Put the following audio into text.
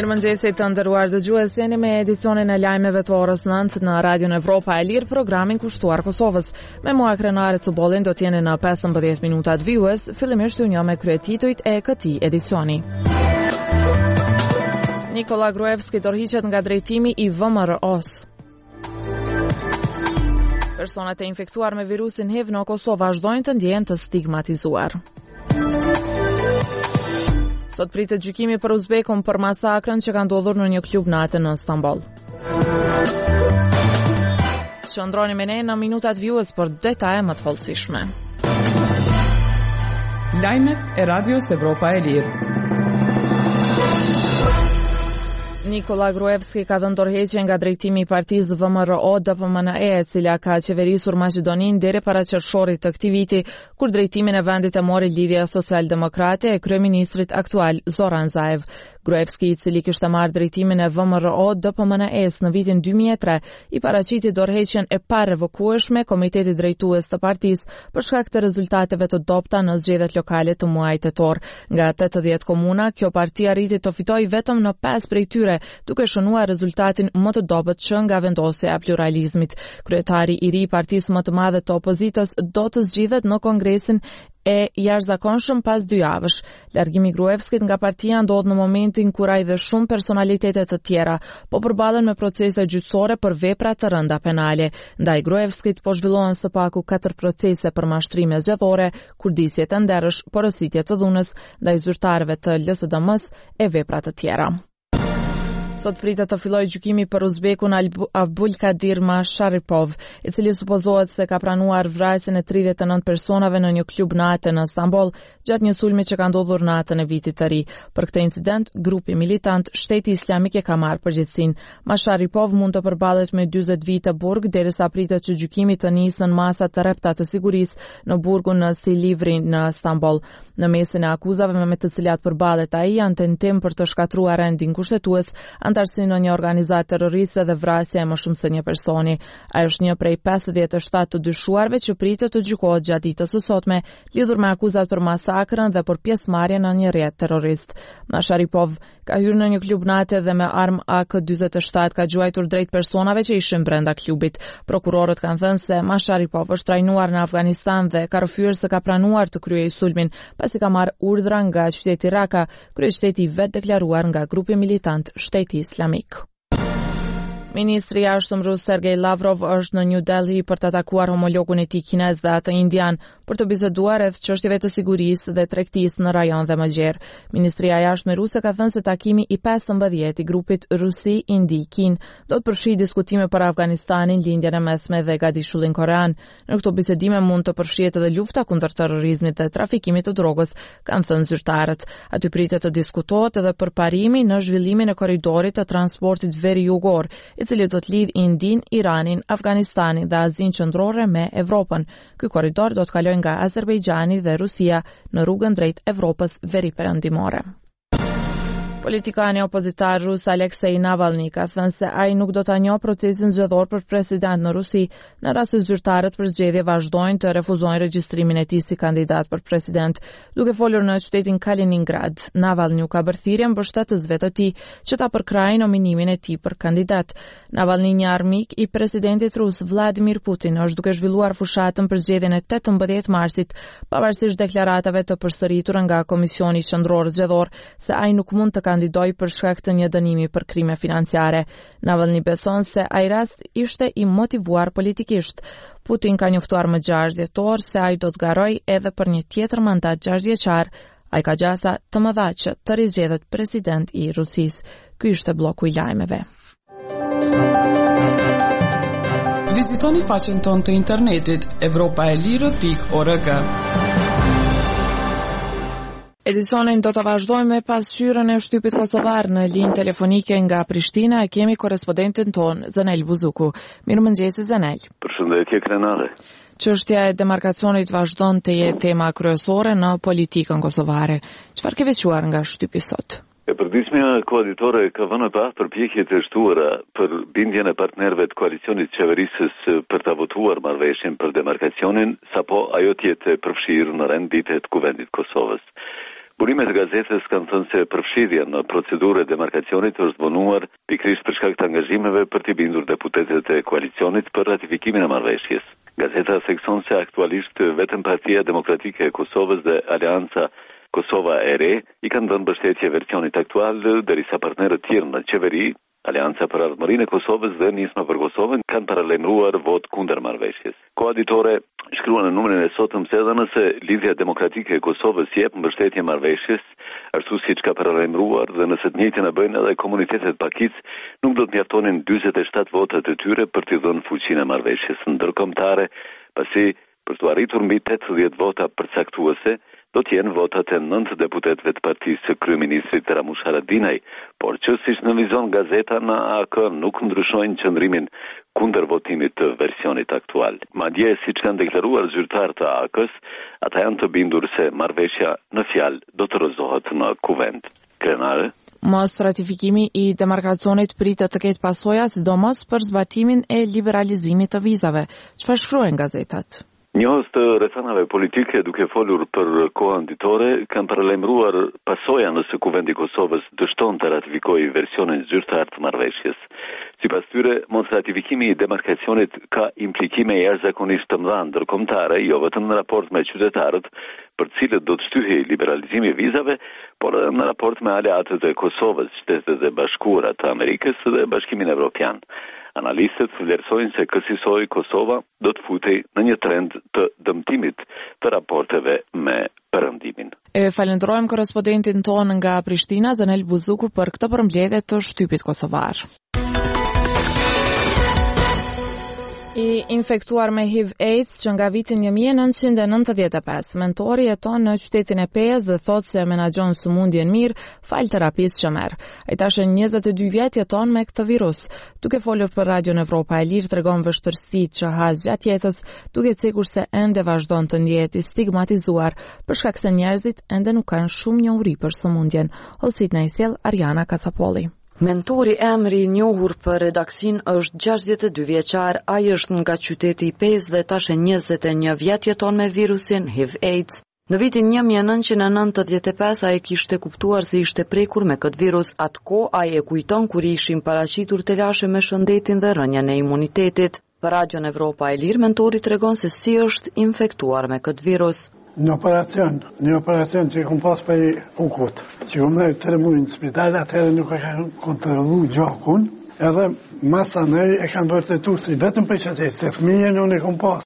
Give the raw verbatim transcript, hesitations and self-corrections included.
Mirëmëngjesit të nderuar dëgjues, jeni me edicionin e lajmeve të orës nëntë në Radion Evropa e Lirë, programin kushtuar Kosovës. Me mua Krenare Cubolin do t'jeni në pesëmbëdhjetë minutat vijues, fillimisht ju njoh me kryetitujt e këtij edicioni. Nikola Gruevski dorëhiqet nga drejtimi i V M R O-s. Personat e infektuar me virusin H I V në Kosovë vazhdojnë të ndjehen të stigmatizuar. Sot pritet gjykimi për Uzbekun për masakrën që ka ndodhur në një klub natë në Stamboll. Qëndroni me ne në minutat vijues për detaje më të hollësishme. Lajmet e Radios Evropa e Lirë. Nikola Gruevski ka dhënë dorëheqje nga drejtimi i partisë V M R O D P M N E, e cila ka qeverisur Maqedoninë deri para qershorit të këtij viti, kur drejtimin e vendit e mori Lidhja Social-Demokrate e kryeministrit aktual Zoran Zaev. Gruevski, i cili kishte marrë drejtimin e V M R O D P M N E-s në vitin dy mijë e tre, i paraqiti dorëheqjen e parevokueshme Komitetit Drejtues të partisë për shkak të rezultateve të dobta në zgjedhjet lokale të muajit tetor. Nga tetëdhjetë komuna, kjo parti arriti të fitojë vetëm në pesë prej tyre, duke shënuar rezultatin më të dobët që nga vendosja e pluralizmit. Kryetari i ri i partisë më të madhe të opozitës do të zgjidhet në Kongresin e jashtëzakonshëm pas dy javësh. Largimi i Gruevskit nga partia ndodh në momentin kur ai dhe shumë personalitete të tjera po përballen me procese gjyqësore për vepra të rënda penale. Ndaj Gruevskit po zhvillohen së paku katër procese për mashtrime zgjedhore, kurdisje të nderësh, porositje të dhunës ndaj zyrtarëve të L S D M-s e vepra të tjera. Sot pritet të fillojë gjykimi për uzbekun Abdulkadir Masharipov, i cili supozohet se ka pranuar vrasjen e tridhjetë e nëntë personave në një klub natë në Stamboll gjatë një sulmi që ka ndodhur natën e vitit të ri. Për këtë incident, grupi militant Shteti Islamik e ka marrë përgjegjësinë. Masharipov mund të përballet me dyzet vite burg derisa pritet që gjykimi të nisë në masa të rrepta të sigurisë në burgun në Silivri në Stamboll. Në mesin e akuzave me të cilat përballet ai janë tentim për të shkatruar rendin kushtetues, antarësi në një organizatë terroriste dhe vrasja e më shumë se një personi. Ai është një prej pesëdhjetë e shtatë të dyshuarve që pritet të gjykohet gjatë ditës së sotme, lidhur me akuzat për masakrën dhe për pjesëmarrje në një rrjet terrorist. Masharipov ka hyrë në një klub natë dhe me armë A K dyzet e shtatë ka gjuajtur drejt personave që ishin brenda klubit. Prokurorët kanë thënë se Masharipov është trajnuar në Afganistan dhe ka rrëfyer se ka pranuar të kryejë sulmin, pasi ka marrë urdhra nga qyteti Raka, kryeshteti i vet deklaruar nga grupi militant Shteti Islamik. Ministri i jashtëm rus Sergej Lavrov është në New Delhi për të takuar homologun e tij kinez dhe atë indian për të biseduar rreth çështjeve të sigurisë dhe tregtisë në rajon dhe më gjerë. Ministria e jashtme ruse ka thënë se takimi i pesëmbëdhjetë i grupit Rusi, Indi, Kinë do të përfshijë diskutime për Afganistanin, lindjen e mesme dhe gadishullin korean. Në këto bisedime mund të përfshihet edhe lufta kundër terrorizmit dhe trafikimit të drogës, kanë thënë zyrtarët. Aty pritet të diskutohet edhe për parimin në zhvillimin e korridorit të transportit veri-jugor, i cili do të lidh Indin, Iranin, Afganistanin dhe Azinë qendrore me Evropën. Ky korridor do të kalojë nga Azerbajxhani dhe Rusia në rrugën drejt Evropës veriperëndimore. Politikani opozitar rus Aleksej Navalny ka thënë se ai nuk do ta njohë procesin zgjedhor për president në Rusi, në rast se zyrtarët për zgjedhje vazhdojnë të refuzojnë regjistrimin e tij si kandidat për president. Duke folur në qytetin Kaliningrad, Navalny u ka bërë thirrje mbështetësve të tij që ta përkrajnë nominimin e tij për kandidat. Navalny, një armik i presidentit rus Vladimir Putin, është duke zhvilluar fushatën për zgjedhjen e tetëmbëdhjetë marsit, pavarësisht deklaratave të përsëritura nga Komisioni Qendror Zgjedhor se ai nuk mund të kandidoj për shkak të një dënimi për krime financiare. Navalny beson se ai rast ishte i motivuar politikisht. Putin ka njoftuar më gjashtë dhjetor se ai do të garoj edhe për një tjetër mandat gjashtëvjeçar. Ai ka gjasa të mëdha që të rizgjedhet president i Rusisë. Ky ishte bloku i lajmeve. Vizitoni faqen tonë të internetit evropa e lirë pikë org. Edicionin do të vazhdojmë me pasqyrën e shtypit kosovar. Në linjë telefonike nga Prishtina e kemi korrespondentin ton Zenel Buzuku. Mirëmëngjes Zenel. Përshëndetje Krenare. Çështja e demarkacionit vazhdon të jetë tema kryesore në politikën kosovare. Çfarë ke veçuar nga shtypi sot? E përditshmja koalitore ka vënë pa përpjekjet e shtuara për bindjen e partnerëve të koalicionit qeverisës për të votuar marrëveshjen për demarkacionin, sapo ajo të jetë përfshirë në renditje të Kuvendit Kosovës. Burimet e gazetës kanë thënë se përfshirja në procedurë e demarkacionit është vonuar pikërisht për shkak të angazhimeve për t'i bindur deputetët e koalicionit për ratifikimin e marrëveshjes. Gazeta thekson se aktualisht vetëm Partia Demokratike e Kosovës dhe Aleanca Kosova e Re i kanë dhënë mbështetje versionit aktual, derisa partnerët tjerë në qeveri, Aleanca për Ardhmërinë e Kosovës dhe Nisma për Kosovën, kanë paralajmëruar vot kundër marrëveshjes. Koaditore shkruan në numrin e sotëm se edhe nëse Lidhja Demokratike e Kosovës jep mbështetje marrëveshjes, ashtu siç ka paralajmëruar dhe nëse të njëjtën e bëjnë edhe komunitetet pakic, nuk do të mjaftonin njëzet e shtatë votat e tyre për t'i dhënë fuqinë e marrëveshjes ndërkombëtare, pasi për të arritur mbi tetëdhjetë vota përcaktuese, do të jenë votat e nëntë deputetëve të partisë së kryeministrit Ramush Haradinaj, por që siç nënvizon gazeta në A K nuk ndryshojnë qëndrimin kundër votimit të versionit aktual. Madje siç kanë deklaruar zyrtarët të A K-s, ata janë të bindur se marrëveshja në fjalë do të rrëzohet në kuvent. Krenare? Mos ratifikimi i demarkacionit pritet të ketë pasoja sidomos për zbatimin e liberalizimit të vizave. Çfarë shkruajnë gazetat? Njohës të rrethanave politike duke folur për kohën ditore kanë paralajmëruar pasoja nëse Kuvendi i Kosovës dështon të ratifikojë versionin zyrtar të marrëveshjes. Sipas tyre, mos ratifikimi i demarkacionit ka implikime jashtëzakonisht të mëdha ndërkombëtare, jo vetëm në raport me qytetarët, për cilët do të shtyhej liberalizimi i vizave, por edhe në raport me aleatët e Kosovës, Shtetet e Bashkuara të Amerikës dhe Bashkimin Evropian. Analistët vlerësojnë se kësaj Kosova do të futej në një trend të dëmtimit të raporteve me perëndimin. E falenderojmë korrespondentin ton nga Prishtina, Zanel Buzuku, për këtë përmbledhje të shtypit kosovar. I infektuar me H I V AIDS që nga vitin një mijë e nëntëqind e nëntëdhjetë e pesë, mentori jeton në qytetin e Pejës dhe thotë se menaxhon sëmundjen mirë fal terapisë që merr. Ai tash njëzet e dy vjet jeton me këtë virus. Duke folur për Radion Evropa e Lirë, tregon vështirësitë që ha gjatë jetës, duke cekur se ende vazhdon të ndihet i stigmatizuar për shkak se njerëzit ende nuk kanë shumë njohuri për sëmundjen. Hollësit na i sjell Ariana Kasapolli. Mentori emri i njohur për redaksin është gjashtëdhjetë e dy vjeçar, ai është nga qyteti i Pezë dhe tash e njëzet e një vjet jeton me virusin H I V AIDS. Në vitin një mijë e nëntëqind e nëntëdhjetë e pesë ai kishte kuptuar se ishte prekur me këtë virus. Atko ai e kujton kur ishin paraqitur telashe me shëndetin dhe rënien e imunitetit. Për Radion Evropa e Lirë, mentori tregon se si është infektuar me këtë virus. Në operacion, në operacion që kom pas për i ukut, që kom dhe të rëmuj në spital, atëherë nuk e kanë kontrolu gjakun, edhe masa nëj e kanë vërtetu si vetëm për qëtej, se fëmijën unë e kom pas.